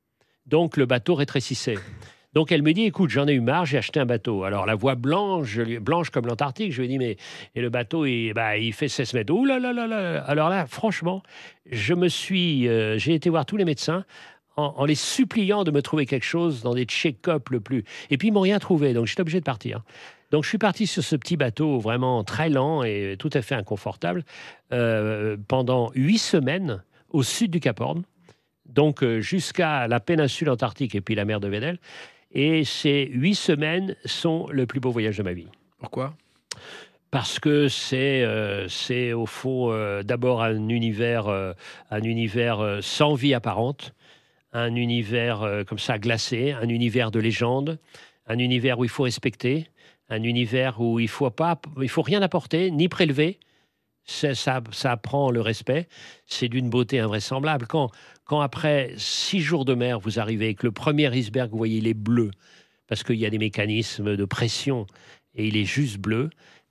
Donc, le bateau rétrécissait. Donc, elle me dit, écoute, j'en ai eu marre, j'ai acheté un bateau. Alors, la voix blanche, blanche comme l'Antarctique, je lui ai dit, mais et le bateau, il, bah, il fait seize mètres. Ouh là là là là. Alors là, franchement, je me suis, euh, j'ai été voir tous les médecins en, en les suppliant de me trouver quelque chose dans des check-ups le plus. Et puis, ils m'ont rien trouvé, donc j'étais obligé de partir. Donc, je suis parti sur ce petit bateau vraiment très lent et tout à fait inconfortable euh, pendant huit semaines au sud du Cap Horn, donc euh, jusqu'à la péninsule antarctique et puis la mer de Weddell. Et ces huit semaines sont le plus beau voyage de ma vie. Pourquoi? Parce que c'est, euh, c'est au fond euh, d'abord un univers, euh, un univers euh, sans vie apparente, un univers euh, comme ça glacé, un univers de légende, un univers où il faut respecter, un univers où il faut pas, il faut rien apporter ni prélever. C'est, ça, ça apprend le respect. C'est d'une beauté invraisemblable. Quand, quand après six jours de mer, vous arrivez avec le premier iceberg, vous voyez, il est bleu, parce qu'il y a des mécanismes de pression, et il est juste bleu.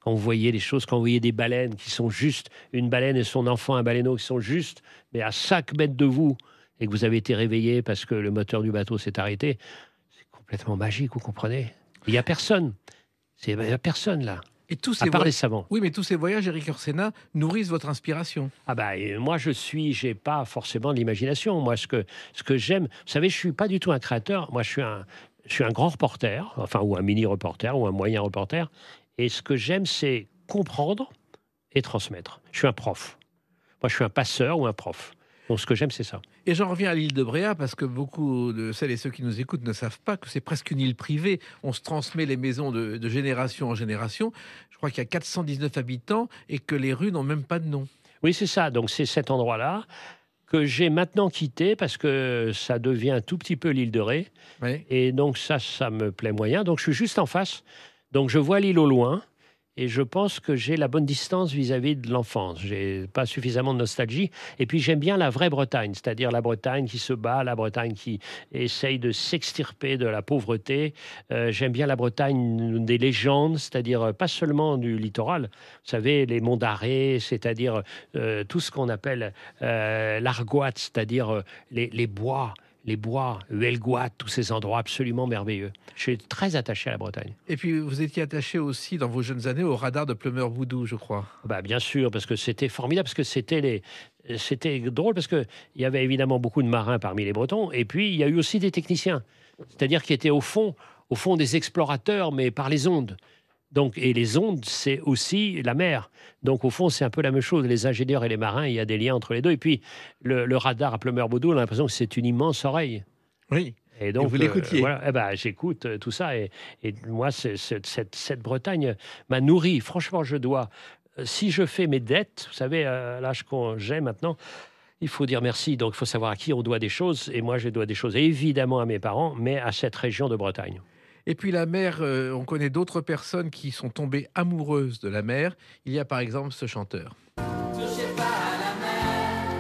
quand vous voyez les choses, quand vous voyez des baleines qui sont juste, une baleine et son enfant, un baleineau, qui sont juste, mais à cinq mètres de vous, et que vous avez été réveillé parce que le moteur du bateau s'est arrêté, c'est complètement magique, vous comprenez? Il n'y a personne. C'est- Il n'y a personne là, Et tous à ces part voy- les savants. Oui, mais tous ces voyages, Éric Orsena, nourrissent votre inspiration. Ah bah, et moi, je suis, j'ai pas forcément de l'imagination. Moi, ce que, ce que j'aime, vous savez, je suis pas du tout un créateur. Moi, je suis un, je suis un grand reporter, enfin, ou un mini reporter, ou un moyen reporter. Et ce que j'aime, c'est comprendre et transmettre. Je suis un prof. Moi, je suis un passeur ou un prof. Donc, ce que j'aime, c'est ça. Et j'en reviens à l'île de Bréa parce que beaucoup de celles et ceux qui nous écoutent ne savent pas que c'est presque une île privée. On se transmet les maisons de, de génération en génération. Je crois qu'il y a quatre cent dix-neuf habitants et que les rues n'ont même pas de nom. Oui, c'est ça. Donc, c'est cet endroit-là que j'ai maintenant quitté parce que ça devient un tout petit peu l'île de Ré. Oui. Et donc, ça, ça me plaît moyen. Donc, je suis juste en face. Donc, je vois l'île au loin. Et je pense que j'ai la bonne distance vis-à-vis de l'enfance. J'ai pas suffisamment de nostalgie. Et puis j'aime bien la vraie Bretagne, c'est-à-dire la Bretagne qui se bat, la Bretagne qui essaye de s'extirper de la pauvreté. Euh, j'aime bien la Bretagne des légendes, c'est-à-dire euh, pas seulement du littoral. Vous savez, les monts d'Arrée, c'est-à-dire euh, tout ce qu'on appelle euh, l'Argoat, c'est-à-dire euh, les, les bois. Les bois, Huelgoat, tous ces endroits absolument merveilleux. Je suis très attaché à la Bretagne. Et puis vous étiez attaché aussi dans vos jeunes années au radar de Plumeur-Boudou, je crois. Bah, bien sûr, parce que c'était formidable, parce que c'était les... c'était drôle, parce qu'il y avait évidemment beaucoup de marins parmi les Bretons, et puis il y a eu aussi des techniciens, c'est-à-dire qui étaient au fond, au fond des explorateurs, mais par les ondes. Donc, et les ondes, c'est aussi la mer. Donc, au fond, c'est un peu la même chose. Les ingénieurs et les marins, il y a des liens entre les deux. Et puis, le, le radar à Plumeur-Boudou, on a l'impression que c'est une immense oreille. Oui. Et donc, Et vous l'écoutiez. euh, voilà, eh ben, j'écoute euh, tout ça. Et, et moi, c'est- c'est- cette, cette Bretagne m'a nourri. Franchement, je dois. euh, Si je fais mes dettes, vous savez, à l'âge que j'ai maintenant, il faut dire merci. Donc, il faut savoir à qui on doit des choses. Et moi, je dois des choses évidemment à mes parents, mais à cette région de Bretagne. Et puis la mer, euh, on connaît d'autres personnes qui sont tombées amoureuses de la mer. Il y a par exemple ce chanteur. Touchez pas à la mer,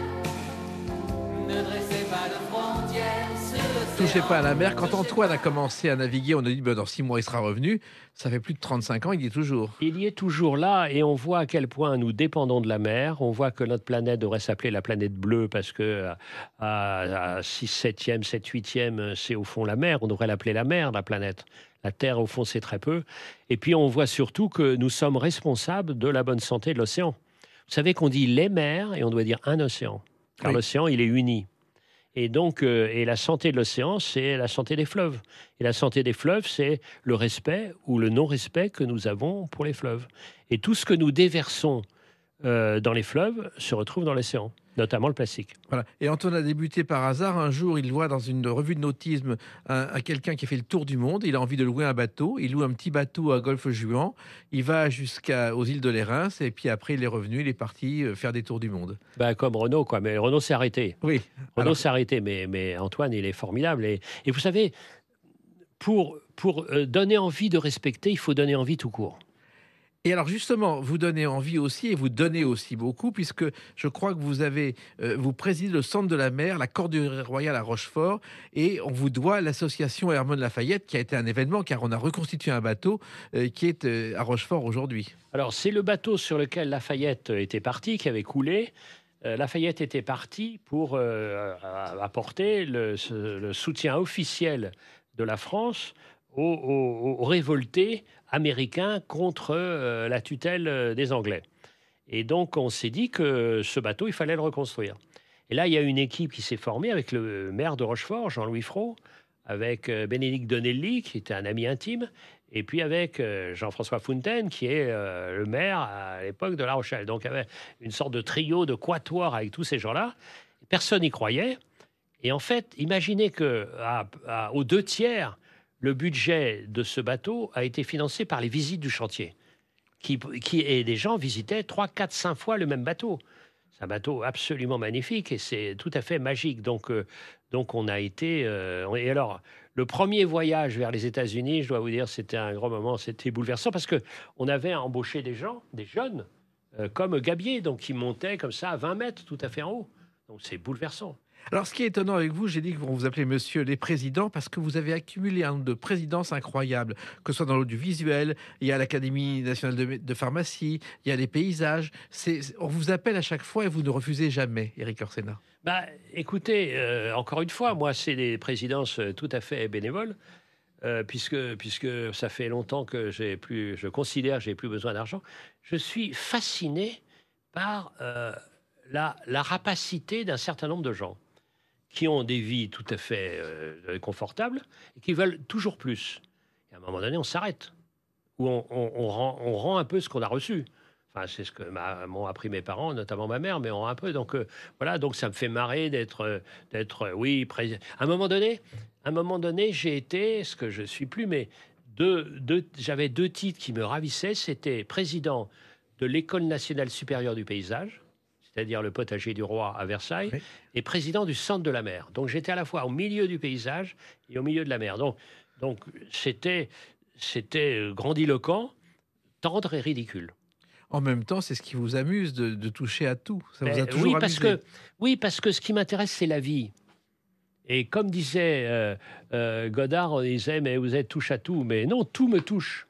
ne dressez pas de frontières sur l'océan. Touchez pas à la mer. Quand Antoine a commencé à naviguer, on a dit ben, dans six mois il sera revenu. Ça fait plus de trente-cinq ans, il y est toujours. Il y est toujours là et on voit à quel point nous dépendons de la mer. On voit que notre planète devrait s'appeler la planète bleue parce que à, à six septième, sept huitième, c'est au fond la mer. On devrait l'appeler la mer, la planète. La Terre, au fond, c'est très peu. Et puis, on voit surtout que nous sommes responsables de la bonne santé de l'océan. Vous savez qu'on dit les mers et on doit dire un océan. Car Oui. l'océan, il est uni. Et donc, euh, et la santé de l'océan, c'est la santé des fleuves. Et la santé des fleuves, c'est le respect ou le non-respect que nous avons pour les fleuves. Et tout ce que nous déversons euh, dans les fleuves se retrouve dans l'océan, notamment le plastique. Voilà. Et Antoine a débuté par hasard. Un jour, il voit dans une revue de nautisme un, un quelqu'un qui a fait le tour du monde. Il a envie de louer un bateau. Il loue un petit bateau à Golfe-Juan. Il va jusqu'aux îles de l'Érins. Et puis après, il est revenu. Il est parti euh, faire des tours du monde. Ben, comme Renault, quoi. Mais Renault s'est arrêté. Oui. Renault Alors, s'est arrêté, mais, mais Antoine, il est formidable. Et, et vous savez, pour, pour euh, donner envie de respecter, il faut donner envie tout court. et alors justement, vous donnez envie aussi et vous donnez aussi beaucoup, puisque je crois que vous avez, euh, vous présidez le Centre de la mer, la Corderie royale à Rochefort, et on vous doit l'association Hermone Lafayette, qui a été un événement, car on a reconstitué un bateau euh, qui est euh, à Rochefort aujourd'hui. Alors, c'est le bateau sur lequel Lafayette était parti, qui avait coulé. Euh, Lafayette était parti pour euh, apporter le, ce- le soutien officiel de la France aux, aux- aux révoltés américains contre euh, la tutelle euh, des Anglais. Et donc, on s'est dit que ce bateau, il fallait le reconstruire. Et là, il y a une équipe qui s'est formée avec le maire de Rochefort, Jean-Louis Fraud, avec euh, Bénédicte Donnelly, qui était un ami intime, et puis avec euh, Jean-François Fontaine, qui est euh, le maire à l'époque de La Rochelle. Donc, il y avait une sorte de trio, de quatuor avec tous ces gens-là. Personne n'y croyait. Et en fait, imaginez que à- à- aux deux tiers, le budget de ce bateau a été financé par les visites du chantier. Qui, qui, et des gens visitaient trois, quatre, cinq fois le même bateau. C'est un bateau absolument magnifique et c'est tout à fait magique. Donc, euh, donc on a été... euh, et alors, le premier voyage vers les États-Unis, je dois vous dire, c'était un grand moment, c'était bouleversant parce qu'on avait embauché des gens, des jeunes, euh, comme Gabier, donc qui montaient comme ça à vingt mètres tout à fait en haut. Donc c'est bouleversant. Alors, ce qui est étonnant avec vous, j'ai dit qu'on vous appelait monsieur les présidents parce que vous avez accumulé un nombre de présidences incroyables, que ce soit dans l'audiovisuel, il y a l'Académie nationale de, de pharmacie, il y a les paysages. C'est, on vous appelle à chaque fois et vous ne refusez jamais, Éric Orsena. Bah, écoutez, euh, encore une fois, moi, c'est des présidences euh, tout à fait bénévoles, euh, puisque, puisque ça fait longtemps que j'ai plus, je considère que j'ai plus besoin d'argent. Je suis fasciné par euh, la, la rapacité d'un certain nombre de gens qui ont des vies tout à fait euh, confortables et qui veulent toujours plus. Et à un moment donné, on s'arrête, ou on, on, on, rend, on rend un peu ce qu'on a reçu. Enfin, c'est ce que m'a- m'ont appris mes parents, notamment ma mère, mais on un peu. Donc euh, voilà, donc ça me fait marrer d'être, euh, d'être, euh, oui, président. À un moment donné, à un moment donné, j'ai été, ce que je suis plus, mais deux, deux, j'avais deux titres qui me ravissaient. C'était président de l'École nationale supérieure du paysage, c'est-à-dire le potager du roi à Versailles, Oui. et président du centre de la mer. Donc j'étais à la fois au milieu du paysage et au milieu de la mer. Donc, donc c'était, c'était euh, grandiloquent, tendre et ridicule. En même temps, c'est ce qui vous amuse de, de toucher à tout. Ça vous a Ben, toujours oui, parce amusé. que, oui, parce que ce qui m'intéresse, c'est la vie. Et comme disait euh, euh, Godard, on disait, mais vous êtes touche à tout. Mais non, tout me touche.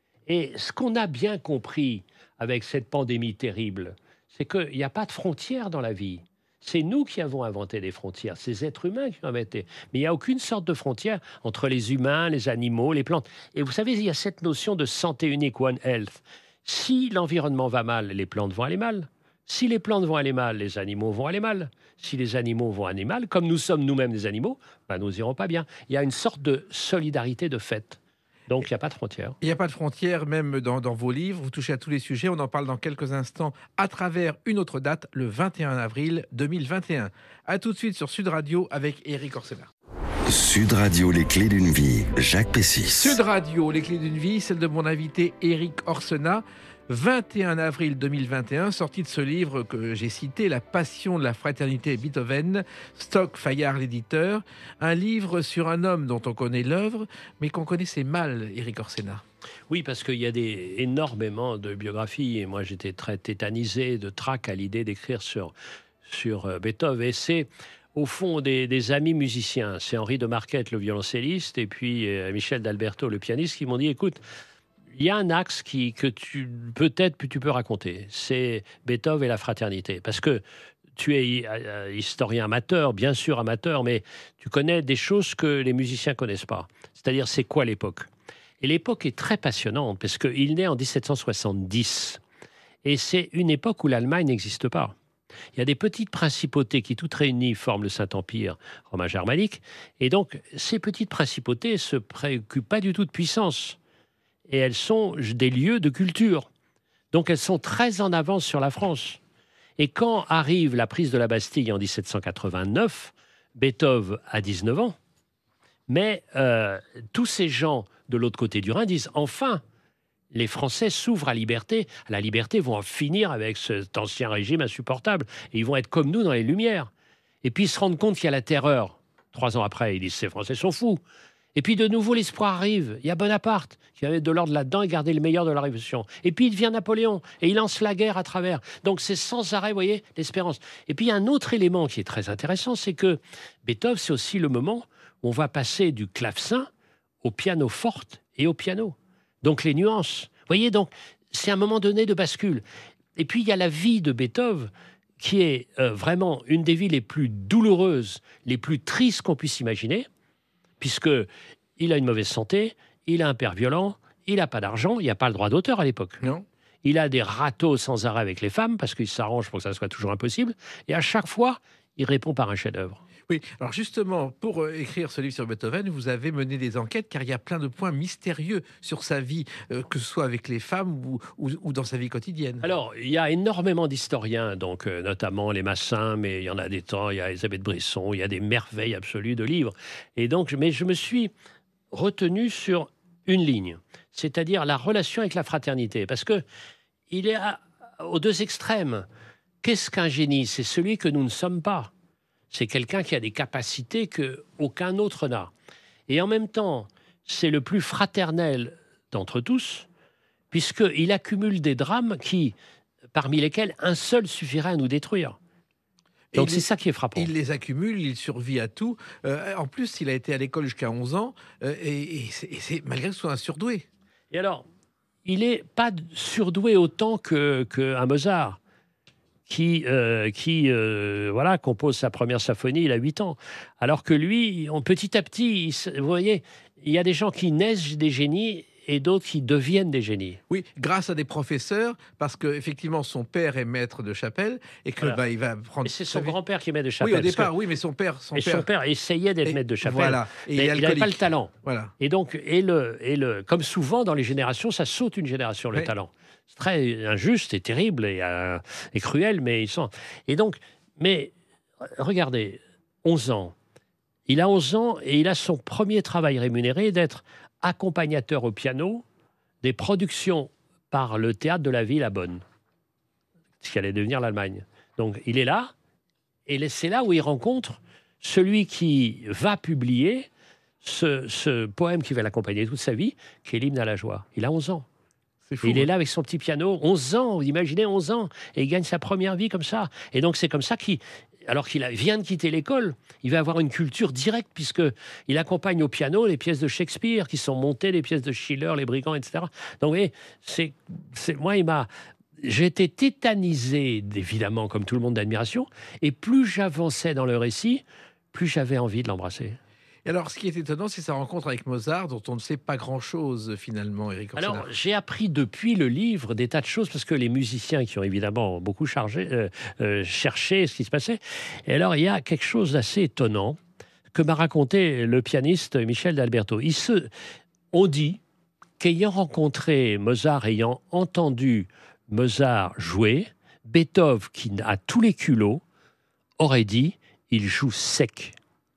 Et ce qu'on a bien compris avec cette pandémie terrible, c'est qu'il n'y a pas de frontières dans la vie. C'est nous qui avons inventé des frontières, ces êtres humains qui ont inventé. Mais il n'y a aucune sorte de frontière entre les humains, les animaux, les plantes. Et vous savez, il y a cette notion de santé unique, One Health. Si l'environnement va mal, les plantes vont aller mal. Si les plantes vont aller mal, les animaux vont aller mal. Si les animaux vont aller mal, comme nous sommes nous-mêmes des animaux, ben nous n'irons pas bien. Il y a une sorte de solidarité de fait. Donc il n'y a pas de frontières. Il n'y a pas de frontières, même dans, dans vos livres. Vous touchez à tous les sujets. On en parle dans quelques instants à travers une autre date, le vingt et un avril deux mille vingt et un. A tout de suite sur Sud Radio avec Éric Orsena. Sud Radio, les clés d'une vie, Jacques Pessis. Sud Radio, les clés d'une vie, celle de mon invité Éric Orsena. vingt et un avril deux mille vingt et un, sortie de ce livre que j'ai cité, La Passion de la fraternité Beethoven, Stock Fayard l'éditeur, un livre sur un homme dont on connaît l'œuvre, mais qu'on connaissait mal, Éric Orsena. Oui, parce qu'il y a des, énormément de biographies, et moi j'étais très tétanisé de trac à l'idée d'écrire sur, sur euh, Beethoven. Et c'est au fond des, des amis musiciens. C'est Henri de Marquette, le violoncelliste, et puis euh, Michel d'Alberto, le pianiste, qui m'ont dit, écoute, il y a un axe qui, que tu peut-être que tu peux raconter, c'est Beethoven et la fraternité. Parce que tu es euh, historien amateur, bien sûr amateur, mais tu connais des choses que les musiciens connaissent pas. C'est-à-dire, c'est quoi l'époque ? Et l'époque est très passionnante, parce qu'il naît en dix-sept cent soixante-dix. Et c'est une époque où l'Allemagne n'existe pas. Il y a des petites principautés qui, toutes réunies, forment le Saint-Empire romain germanique. Et donc, ces petites principautés ne se préoccupent pas du tout de puissance. Et elles sont des lieux de culture. Donc, elles sont très en avance sur la France. Et quand arrive la prise de la Bastille en dix-sept cent quatre-vingt-neuf, Beethoven a dix-neuf ans. Mais euh, tous ces gens de l'autre côté du Rhin disent « Enfin, les Français s'ouvrent à, liberté, à la liberté, vont en finir avec cet ancien régime insupportable. Et ils vont être comme nous dans les Lumières. » Et puis ils se rendent compte qu'il y a la terreur. Trois ans après, ils disent « Ces Français sont fous. » Et puis de nouveau, l'espoir arrive. Il y a Bonaparte qui avait de l'ordre là-dedans et gardé le meilleur de la Révolution. Et puis il devient Napoléon et il lance la guerre à travers. Donc c'est sans arrêt, vous voyez, l'espérance. Et puis il y a un autre élément qui est très intéressant, c'est que Beethoven, c'est aussi le moment où on va passer du clavecin au piano forte et au piano. Donc les nuances. Vous voyez, donc c'est un moment donné de bascule. Et puis il y a la vie de Beethoven qui est euh, vraiment une des vies les plus douloureuses, les plus tristes qu'on puisse imaginer, puisqu'il a une mauvaise santé, il a un père violent, il n'a pas d'argent, il n'y a pas le droit d'auteur à l'époque. Non. Il a des râteaux sans arrêt avec les femmes, parce qu'il s'arrange pour que ça soit toujours impossible, et à chaque fois, il répond par un chef-d'œuvre. Oui, alors justement, pour euh, écrire ce livre sur Beethoven, vous avez mené des enquêtes, car il y a plein de points mystérieux sur sa vie, euh, que ce soit avec les femmes ou, ou, ou dans sa vie quotidienne. Alors, il y a énormément d'historiens, donc euh, notamment les Massin, mais il y en a des temps, il y a Elisabeth Bresson, il y a des merveilles absolues de livres. Et donc, mais je me suis retenu sur une ligne, c'est-à-dire la relation avec la fraternité, parce que il est à, aux deux extrêmes. Qu'est-ce qu'un génie ? C'est celui que nous ne sommes pas. C'est quelqu'un qui a des capacités qu'aucun autre n'a. Et en même temps, c'est le plus fraternel d'entre tous, puisqu'il accumule des drames qui, parmi lesquels un seul suffirait à nous détruire. Et Donc il c'est est- ça qui est frappant. Il les accumule, il survit à tout. Euh, en plus, il a été à l'école jusqu'à onze ans, euh, et, et c'est, et c'est- malgré que ce soit un surdoué. Et alors, il n'est pas surdoué autant que, que un Mozart, qui, euh, qui euh, voilà, compose sa première symphonie, il a huit ans. Alors que lui, on, petit à petit, il se- vous voyez, il y a des gens qui naissent des génies et d'autres qui deviennent des génies. Oui, grâce à des professeurs, parce que effectivement son père est maître de chapelle et que Voilà. bah, il va prendre. Et c'est son très vite- grand-père qui est maître de Oui, chapelle. au parce que- départ, oui, mais son père, son et père. son père essayait d'être et- maître de chapelle. Voilà, et mais il est il n'avait pas le alcoolique. talent. Voilà. Et donc, et le, et le, comme souvent dans les générations, ça saute une génération, le Oui. talent. C'est très injuste et terrible et, euh, et cruel, mais ils sont. Et donc, mais euh, regardez, onze ans. Il a onze ans et il a son premier travail rémunéré d'être accompagnateur au piano des productions par le théâtre de la ville à Bonn, ce qui allait devenir l'Allemagne. Donc, il est là, et c'est là où il rencontre celui qui va publier ce, ce poème qui va l'accompagner toute sa vie, qui est l'hymne à la joie. Il a onze ans. C'est fou. Et il est hein. là avec son petit piano, onze ans, vous imaginez, onze ans, et il gagne sa première vie comme ça. Et donc c'est comme ça qu'il, alors qu'il a- vient de quitter l'école, il va avoir une culture directe, puisqu'il accompagne au piano les pièces de Shakespeare, qui sont montées, les pièces de Schiller, les brigands, et cetera. Donc vous voyez, c'est, c'est, moi, il m'a... J'ai été tétanisé, évidemment, comme tout le monde, d'admiration, et plus j'avançais dans le récit, plus j'avais envie de l'embrasser. Et alors, ce qui est étonnant, c'est sa rencontre avec Mozart, dont on ne sait pas grand-chose finalement, Éric Orsena. Alors, j'ai appris depuis le livre des tas de choses, parce que les musiciens qui ont évidemment beaucoup chargé, euh, euh, cherché ce qui se passait. Et alors, il y a quelque chose d'assez étonnant que m'a raconté le pianiste Michel d'Alberto. Il se, on dit qu'ayant rencontré Mozart, ayant entendu Mozart jouer, Beethoven, qui a tous les culots, aurait dit « il joue sec »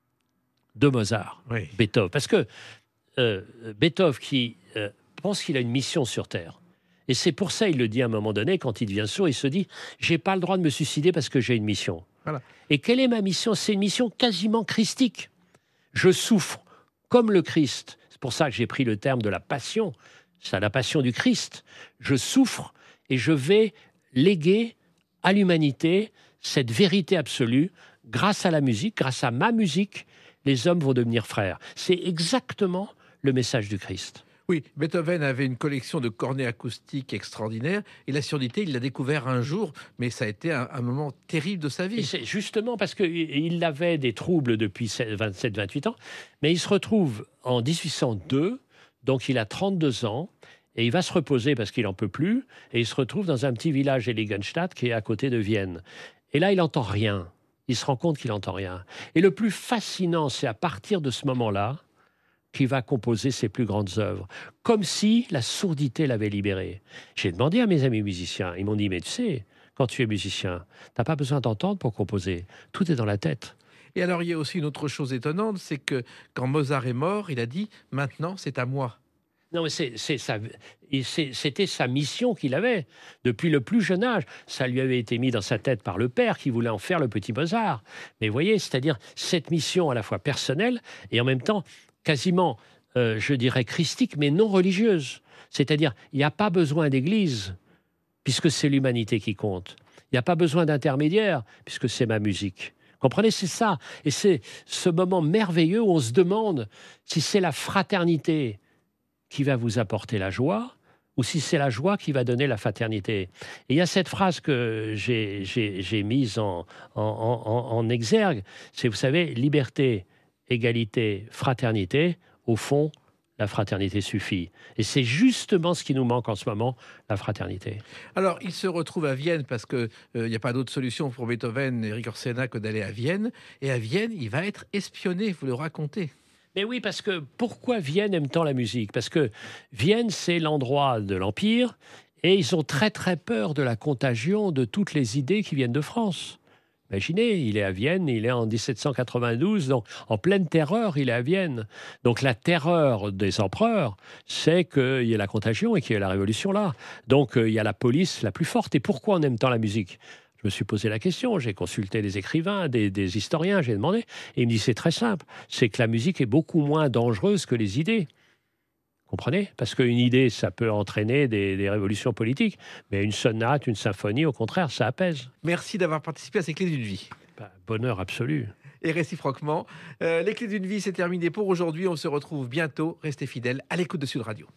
de Mozart. Oui. Beethoven. Parce que euh, Beethoven qui euh, pense qu'il a une mission sur Terre. Et c'est pour ça, il le dit à un moment donné, quand il devient sourd, il se dit « j'ai pas le droit de me suicider parce que j'ai une mission Voilà. ». Et quelle est ma mission? C'est une mission quasiment christique. Je souffre comme le Christ. C'est pour ça que j'ai pris le terme de la passion. C'est la passion du Christ. Je souffre et je vais léguer à l'humanité cette vérité absolue. Grâce à la musique, grâce à ma musique, les hommes vont devenir frères. C'est exactement le message du Christ. Oui, Beethoven avait une collection de cornets acoustiques extraordinaire, et la surdité, il l'a découvert un jour, mais ça a été un, un moment terrible de sa Et vie. c'est justement parce qu'il avait des troubles depuis vingt-sept vingt-huit ans, mais il se retrouve en dix-huit cent deux, donc il a trente-deux ans, et il va se reposer parce qu'il n'en peut plus, et il se retrouve dans un petit village Heiligenstadt qui est à côté de Vienne. Et là, il n'entend rien. Il se rend compte qu'il n'entend rien. Et le plus fascinant, c'est à partir de ce moment-là qu'il va composer ses plus grandes œuvres, comme si la sourdité l'avait libéré. J'ai demandé à mes amis musiciens, ils m'ont dit, mais tu sais, quand tu es musicien, tu n'as pas besoin d'entendre pour composer. Tout est dans la tête. Et alors, il y a aussi une autre chose étonnante, c'est que quand Mozart est mort, il a dit « maintenant, c'est à moi ». Non, mais c'est, c'est sa- et c'est- c'était sa mission qu'il avait depuis le plus jeune âge. Ça lui avait été mis dans sa tête par le père qui voulait en faire le petit Mozart. Mais vous voyez, c'est-à-dire cette mission à la fois personnelle et en même temps quasiment, euh, je dirais, christique, mais non religieuse. C'est-à-dire, il n'y a pas besoin d'église, puisque c'est l'humanité qui compte. Il n'y a pas besoin d'intermédiaire, puisque c'est ma musique. Comprenez, c'est ça. Et c'est ce moment merveilleux où on se demande si c'est la fraternité qui va vous apporter la joie, ou si c'est la joie qui va donner la fraternité. Et il y a cette phrase que j'ai, j'ai, j'ai mise en, en, en, en exergue, c'est, vous savez, liberté, égalité, fraternité, au fond, la fraternité suffit. Et c'est justement ce qui nous manque en ce moment, la fraternité. Alors, il se retrouve à Vienne parce qu'il n'y a pas d'autre solution pour Beethoven et Éric Orsena que d'aller à Vienne. Et à Vienne, il va être espionné, vous le racontez. Mais oui, parce que pourquoi Vienne aime tant la musique? Parce que Vienne, c'est l'endroit de l'Empire, et ils ont très très peur de la contagion de toutes les idées qui viennent de France. Imaginez, il est à Vienne, il est en dix-sept cent quatre-vingt-douze, donc en pleine terreur, il est à Vienne. Donc la terreur des empereurs, c'est qu'il y ait la contagion et qu'il y ait la révolution là. Donc euh, il y a la police la plus forte. Et pourquoi on aime tant la musique? Je me suis posé la question, j'ai consulté des écrivains, des, des historiens, j'ai demandé, et il me dit c'est très simple, c'est que la musique est beaucoup moins dangereuse que les idées. Comprenez? Parce qu'une idée, ça peut entraîner des, des révolutions politiques, mais une sonate, une symphonie, au contraire, ça apaise. Merci d'avoir participé à ces clés d'une vie. Pas Bah, bonheur absolu. Et réciproquement. Euh, les clés d'une vie, c'est terminé pour aujourd'hui. On se retrouve bientôt. Restez fidèles à l'écoute de Sud Radio.